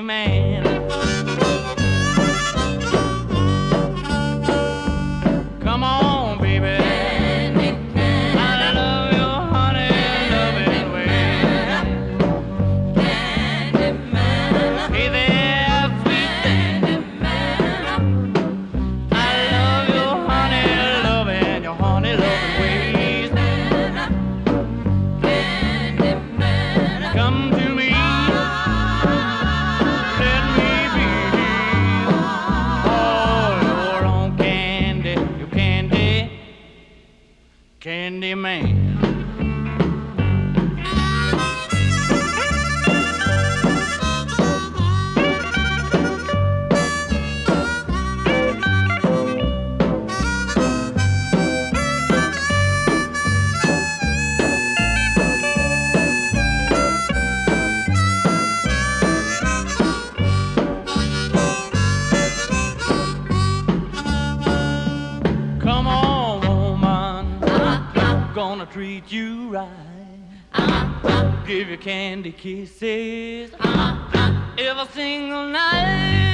man. Come on, baby. I love your honey loving way. Hey there, sweet thing. I love your honey loving ways. Come to me, let me be all your own candy, you candy man. Come on, woman, gonna treat you right. Give you candy kisses every single night.